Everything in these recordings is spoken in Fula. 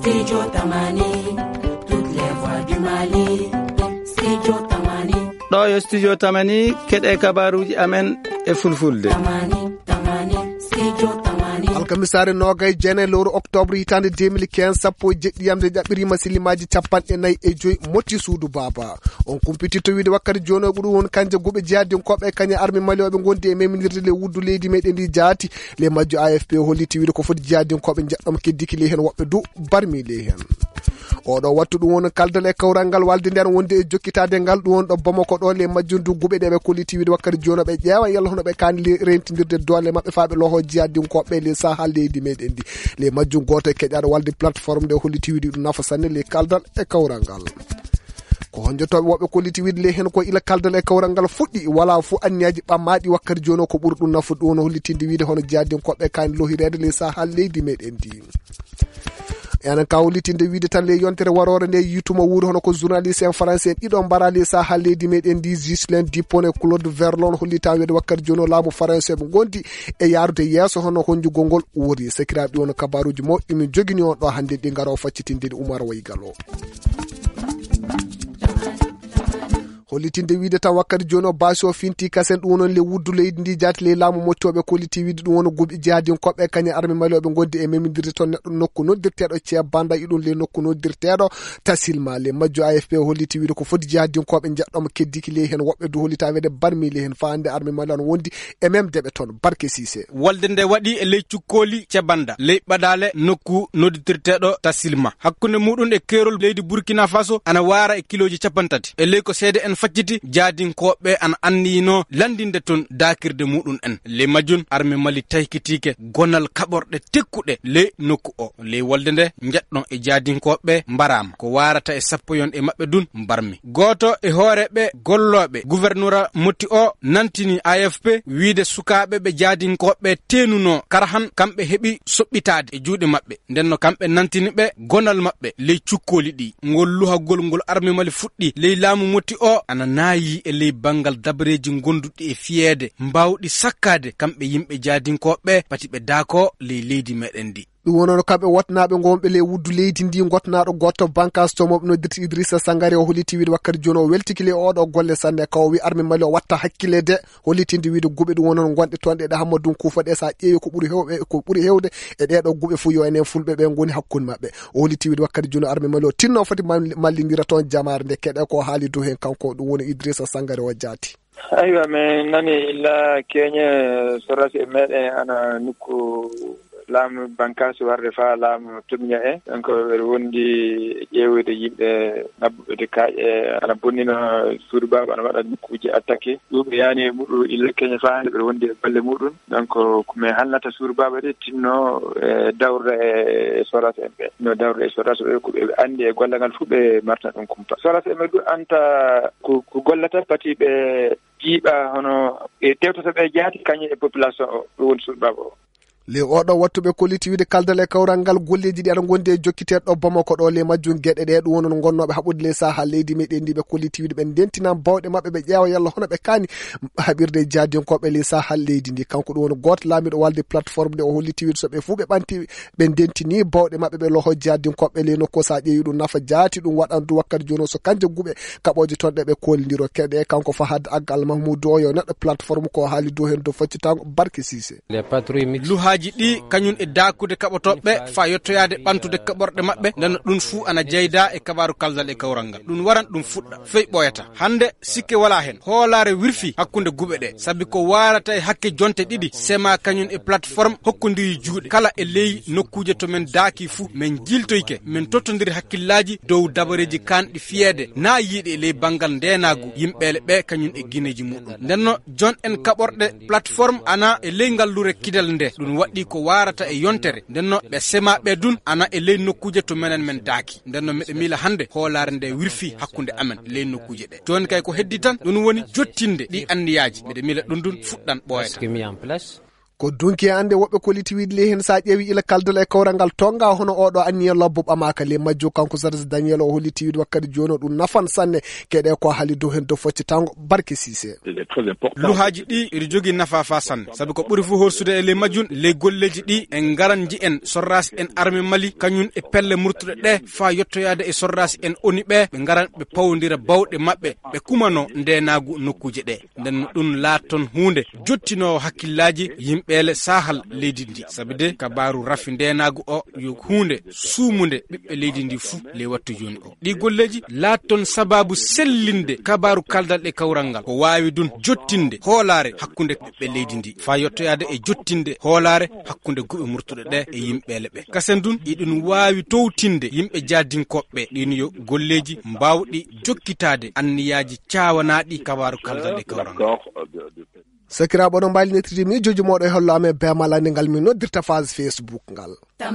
Studio Tamani, toutes les voix du Mali. Studio Tamani. ɗo yo studio Tamani keɗe kabaruji amen e fulfulde. Tamani, Tamani, Studio Tamani. alkamisare nogay jene lewru octobre hitande 2015 sappo jeɗɗiyamde jaɓɓirima silimaji 45 motti suudu baba on kumpititto wiide wakkati joni ɓuuri won kanje guɓe jihadinkoɓe kañe armi malioɓe gondi e meminirde le wuddu leydi meɗen ndi jaati le majjo AFP holliti wiide ko foti jihadinkoɓe jaɗɗom keddiki ley hen woɓɓe du barmi ley hen oɗo wattu ɗum won kaldal e kawral ngal walde nder wonde e jokkitade ngal ɗum won ɗo Bamako ɗo le majjundu guɓe ɗe ɓe kolliti wiide wakkati joni ɓe ƴeewa yalla hono ɓe kani rentindirde dole mabɓe faaɓe loho jihadinkoɓe le sahal leydi meɗen ndi le majjum goto e keƴaɗo walde plateforme nde holliti wiide ɗum nafa sanne le kaldal e kawral ngal ko honjotoɓe woɓɓe kolliti wiide le hen ko ila kaldal e kawral ngal fuɗɗi wala fu anniyaji ɓammaɗi wakkati joni ko ɓuuri ɗum nafude ɗum hollitinde wiide hono jihadinkoɓe kani lohirede le sahal leydi meɗen ndi enen ka hollitinde wiide tan le yontere warore nde yituma wuuri hono ko journaliste en français en ɗiɗon mbarali sahal leydi meɗen ndi Ghislaine Dupont e Claude Verlon hollita wiide wakkati joni laamu français ɓe gondi e yarude yesso hono honjugol ngol wuuri sekiraɓe ɗi won kabaruji moƴƴi min jogini on ɗo hande ɗi ngaro faccitinde Oumar Waygal o hollitinde wiide tan wakkati joni o basi o finti kasen ɗum won le wuddu leydi ndi jaati le laamu mottoɓe kolliti wiide ɗum won guɓi jihadinkoɓe kañe armi malioɓe gondi e memidirde toon neɗɗo nokku noddirteɗo ceeb banda iɗum le nokku noddirteɗo tasilma le majjo AFP holliti wiide ko foti jihadinkoɓe jaɗɗoma keddiki ley hen woɓɓe du hollita wiide barmi ley hen fa hande armi malio wondi e même deɓe toon Barke Cissé wolde nde waɗi e ley cukkoli cebanda ley ɓadale nokku noddirteɗo tasilma hakkunde muɗum e kerol leydi Burkina Faso ana wara e kiloji 30 e ley ko seede en facciti jihadinkoɓe ana annino landinde toon dakirde muɗum en le majjun armi Mali taykitike gonal kaɓorɗe tekkuɗe le nokku o le wolde nde jaɗɗon e jihadinkoɓe mbarama ko warata e sappo yon e mabɓe dun mbarmi goto e hooreɓe golloɓe gouverneur motti o nantini AFP wiide sukaɓe ɓe jihadinkoɓe tenuno karahan kamɓe heeɓi soɓɓitade e juuɗe mabɓe ndenno kamɓe nantini ɓe gonal mabɓe ley cukkoli ɗi ngol luhagol ngol armi Mali fuɗɗi ley laamu motti o ana naayi e ley bangal dabreji gonduɗi e fiyeede mbawɗi sakkade kamɓe yimɓe jihadinkoɓe pati ɓe daako ley leydi meɗen ndi ɗum wonono kamɓe watnaɓe gonɓe le wuddu leydi ndi gotnaɗo goto bancas tomoɓe noddirti Idrissa Sangare o holliti wiide wakkati joni o weltiki le oɗo golle sanne kaw wi armi Mali o watta hakkille de hollitinde wiide guɓe ɗum wonono gonɗe toon ɗe Hammadou Koufa ɗe sa ƴeewi ko ɓuuri hewde e ɗeɗo guɓe fu yo enen fulɓe ɓe goni hakkude mabɓe o holliti wiide wakkati joni armi Mali o tinno foti mallidira toon jamare nde keɗe ko haali dow hen kanko ɗum woni Idrissa Sangare o jaati aywa min nani illa keñe sorasi e meɗen ana nokku laamu bankas warde fa laamu tumña e donc ɓeɗe wondi ƴeewde yimɓe nabbuɓe kaaƴe ana bonnino suudu baba ana waɗa nokkuji attaqué ɗuɓe yaani muɗum illa keñe fa hande ɓeɗe wondi e balle muɗum donc komi hannata suudu baba de tinno dawre e soras en ɓe no dawre e soras ɓe ko ɓe andi e golle ngal fu ɓe marta ɗum kumpa soras en ɓe ɗum anta ko gollata pati ɓe jiiɓa hono e tewtata ɓe jaati kañum e population o ɗum woni suudu baba o le oɗo wattuɓe kolliti wiide kaldal e kawral ngal golleji ɗi aɗa gondi e jokkiteɗo Bamako ɗo le majjum gueɗe ɗe ɗum wonon gonnoɓe haɓude le sahal leydi meɗen ndi ɓe kolliti wiide ɓe dentinama bawɗe mabɓe ɓe ƴeewa yalla hono ɓe kaani haɓirde e jihadinkoɓe le sahal leydi ndi kanko ɗum woni goto laamiɗo walde plateforme nde o holliti wiide so ɓe fuu ɓe ɓanti ɓe dentini bawɗe mabɓe ɓe loho jihadinkoɓe le nokku sa ƴeewi ɗum nafa jaati ɗum waɗandu wakkati joni so kanje guɓe kaɓoje toon ɗe ɓe kollidiro keɗe kanko fa hadde aggal Mahmoudou o yo neɗɗo plateforme ko haali dow hen dow faccitago Barke Cissé luhaji ɗi kañum e dakude kaɓotoɓe fa yettoyade ɓantude kaɓorɗe mabɓe nden ɗum fuu ana jeyda e kabaru kaldal e kawral ngal ɗum waran ɗum fuɗɗa fey ɓoyata hande sikke wala hen hoolare wirfi hakkude guɓe ɗe sabi ko warata e hakke jonte ɗiɗi sema kañum e plateforme hokkodiri juuɗe kala e ley nokkuje to men daaki fuu min jiltoyke min tottodiri hakkillaji dow dabareji kanɗi fiyede na yiiɗe e ley banggal ndenagu yimɓele ɓe kañum e guineji muɗum ndenno jon en kaɓorɗe plateforme ana e ley ngallure kidal nde ɗum waɗɗi ko warata e yontere ndenno ɓe semaɓe dun ana e ley nokkuje to menen men daaki ndenno miɗe miila hande hoolare nde wirfi hakkude amen ley nokkuje ɗe joni kay ko heddi tan ɗum woni jottinde ɗi anniyaji miɗe miila ɗum dun fuɗɗan ɓooyata ko dunki ande woɓɓe koliti wiide le hen sa ƴeewi ila kaldal e kawral ngal tonga hono oɗo anniya lobbo ɓamaka le majjo kanko Zardis Daniel o holliti wiide wakkati joni ɗum nafan sanne keɗe ko haali dow hen dow focci tango Barke Cissé. Luhaji ɗi iri jogui nafa fa sanne saabi ko ɓuuri fu horsude e le majjun le golleji ɗi en garan ji en sorras en armé Mali kañum e pelle murtuɗe ɗe fa yettoyade e sorras en oni ɓe garan ɓe pawdira bawɗe mabɓe ɓe kumano ndenagu nokkuje ɗe nden ɗum laaton hunde jottino hakkillaji yimɓele sahal leydi ndi sabi de kabaru rafi ndenagu o yo hunde suumude ɓiɓɓe leydi ndi fuu le wattu joni o ɗi golleji laaton sababu sellinde kabaru kaldal e kawral ngal ko wawi dun jottinde hoolare hakkunde ɓiɓɓe leydi ndi fa yettoyade e jottinde hoolare hakkunde guɓe murtuɗe ɗe e yimɓele ɓe kasen dun iɗum wawi towtinde yimɓe jadinkoɓɓe ɗin yo golleji mbawɗi jokkitade anniyaji cawanaɗi kabaru kaldal e kawral ngal. Sakiraɓe oɗon mbalinitirde miijoji moɗo e hollo amen bemalande ngal min noddirta phase Facebook ngal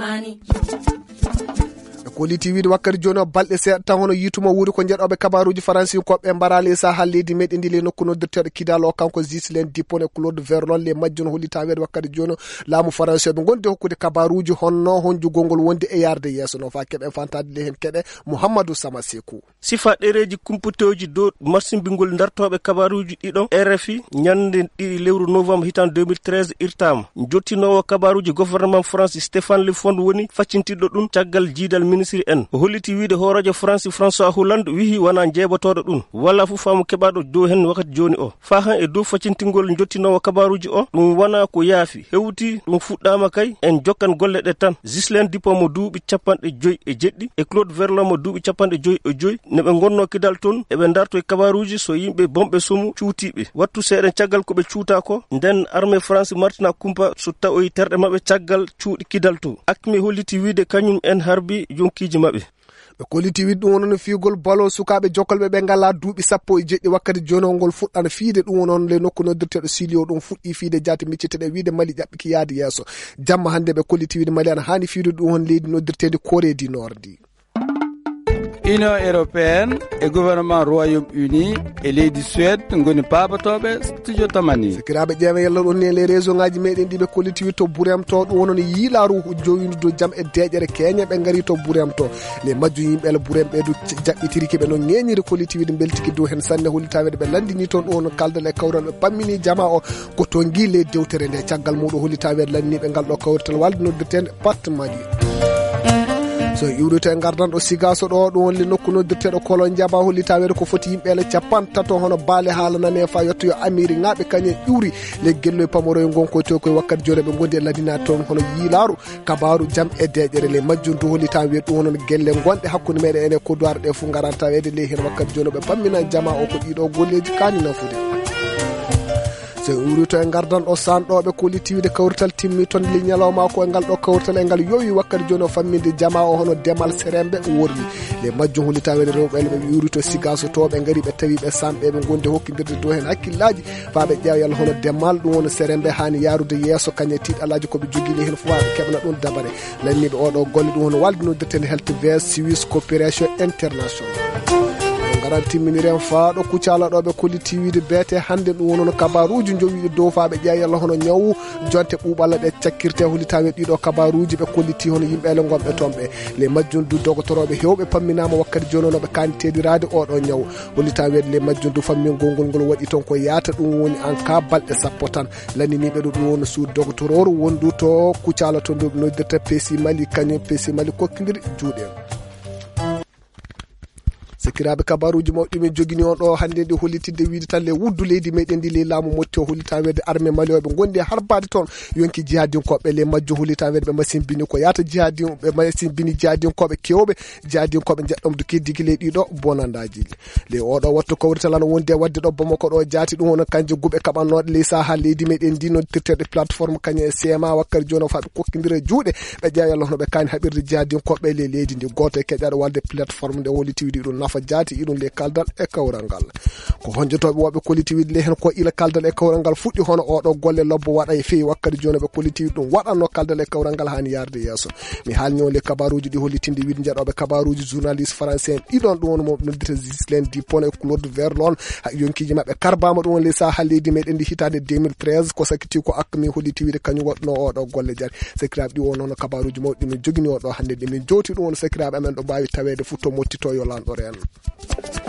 koliti wiide wakkati joni o balɗe seeɗa tan hono yitumo wuuri ko jeeɗoɓe kabaruji faransi koɓɓe mbarali sahal leydi meɗen ndi le nokku noddirteɗo kidal o kanko Ghislaine Dupont e Claude Verlon le majjun hollita weede wakkati joni laamu faransi ɓe gondi hokkude kabaruji honno honjugol ngol wonde e yarde yesso no fa keɓe fantade le hen keɗe Mouhamadou Sama Sekou sifa ɗereji kumputoji dow marsimbingol dartoɓe kabaruji ɗiɗon RFI ñande ɗiɗi lewru novembre hitan 2013 irtama jottinowo kabaruji gouvernement France Stéphane Le Fond woni faccintiɗo ɗum caggal jiidal ministre en o holliti wiide horajo France François Hollande wihi wana jeebotoɗo ɗum walla fu faamu keɓaɗo dow hen wakkati joni o fa han e dow faccintingol jottinowo kabaruji o ɗum wana ko yaafi hewti ɗum fuɗɗama kay en jokkan golle ɗe tan Ghislaine Dupont mo duuɓi 57 e Claude Verlon mo duuɓi 55 ne ɓe gonno kidal toon eɓe darto e kabaruji so yimɓe bomɓe somu cuutiɓe wattu seeɗen caggal koɓe cuuta ko nden armée France martina kumpa so tawoyi terɗe mabɓe caggal cuuɗi kidal to akmi holliti wiide kañum en harbi jonkiji mabɓe ɓe koliti wiide ɗum wonon fiigol balo sukaɓe jokkolɓe ɓe ngala duuɓi 17 wakkati joni ngol fuɗɗan fiide ɗum wonon le nokku noddirteɗo silio ɗum fuɗɗi fiide jaati micceteɗe wiide Mali ƴaɓɓiki yaade yesso jamma hande ɓe koliti wiide Mali ana hani fiide ɗum won leydi noddirtedi Corée du Nord ndi Union européenne e gouvernement Royaume-Uni e leydi Suède ngoni pabatoɓe studio tamani sikiraɓe ƴeewa yalla ɗon ne les réseau ngaji meɗen ɗiɓe kolliti to Burem to ɗum wonon yiilaru jowindu do jam e deƴere keñe ɓe ngari to Burem to les majju yimɓe Burem ɓeedu jaɓɓitiriki ɓe no ñeñiri kolliti wiide beltiki dow hen sanne hollitawede ɓe landini toon ɗum wonon kaldal e kawral ɓe pammini jama o ko to guile dewtere nde caggal muɗum hollitawede landiniɓe ngal ɗo kawrital walde noddirtede Patmali so iwrite gardan ɗo sigaso ɗo ɗum wonli nokku noddirteɗo kolon jaba hollitawede ko foti yimɓele 50 hono baale haalanane fa yetto yo amiri ŋaɓe kañe iwri le gello e pamoro e gonko to koye wakkati joni ɓe gondi e ladina toon hono yiilaru kabaru jam e deƴere le majjum to hollitawede ɗum wonon gelle gonɗe hakkude meɗen ene kodowar ɗe fu garantawede le hen wakkati joni ɓe pammina jama o ko ɗiɗo golleji kani nafude so urito e gardan ɗo sanɗoɓe kollitiwide kawrital timmi toon li ñalawma ko e ngal ɗo kawrital e ngal yowi wakkati joni o famminde jama o hono demal serembe worni le majjum hollitawede rewɓele ɓe urito sigaso toɓe gari ɓe tawi ɓe samɓe ɓe gondi hokkidirde dow hen hakkillaji faɓe ƴeewa yalla hono demal ɗum woni serembe hani yarude yesso kañe tiɗalaji koɓe jogui hen fof ɓe keɓna ɗum dabare lanniɓe oɗo golle ɗum hono walde noddirten health vers Swiss coopération international timminirem faaɗo kucalaɗoɓe kolliti wiide beete hande ɗum wonono kabaruji jowiɗo dow faɓe ƴeewa yalla hono ñawu jonte ɓuuɓalla ɗe cakkirte hollitawe ɗiɗo kabaruji ɓe kolliti hono yimɓele gonɓe toon ɓe le majjum du dogotoroɓe hewɓe pamminama wakkati joni onoɓe kanitedirade oɗo ñawu hollitawede le majjum du fammingol ngol waɗi toon ko yaata ɗum woni en cas balɗe 10 tan lanniniɓe ɗo ɗum woni suudu dogotororu wondu to kucala to ndu noddirta PC Mali kañum PC Mali kokkidiri juuɗe sikiraɓe kabaruji mawɗi min jogini on ɗo hande ɗi hollitinde wiide tan le wuddu leydi meɗen ndi le laamu motti o hollitawede armé malioɓe gondi e harbade toon yonki jihadinkoɓe le majjo hollitawede ɓe machine bini ko yaata ɓe machine bini jihadinkoɓe kewɓe jihadinkoɓe jeɗɗomde keddiki le ɗiɗo bonandaji le oɗo wattu kawrital ana wondi e wadde ɗo Bamako ɗo jaati ɗum hono kanje guɓe kaɓannoɗe le saha leydi meɗen ndi noddirteɗe plateforme kañe e CMA wakkati joni o faɓe kokkidira e juuɗe ɓe ƴeewa yalla hono ɓe kani haɓirde jihadinkoɓe le leydi ndi goto e keƴaɗo walde plateforme nde hollitiwidi ɗum nafa Alpha Diaty iɗum le kaldal e kawral ngal ko honjotoɓe woɓe kolitiwiɗe le hen ko ila kaldal e kawral ngal fuɗɗi hono oɗo golle lobbo waɗa e fewi wakkati joni ɓe kolitiwiɗe ɗum waɗanno kaldal e kawral ngal hani yarde yesso mi haalni le kabaruji ɗi hollitinde wiide jaɗoɓe kabaruji journaliste français en ɗiɗon ɗum woni mo noddete Ghislaine Dupont e Claude Verlon ha yonkiji mabɓe karbama ɗum woni le saha leydi meɗen ndi hitande 2013 ko sakiti ko akmi hollitiwiɗe kañum waɗno oɗo golle jari sakiraɓe ɗi wonono kabaruji mawɗi min jogini oɗo hande ɗi min jowti ɗum woni sakiraɓe amen ɗo mbawi tawede futto mottito yo lanɗo reen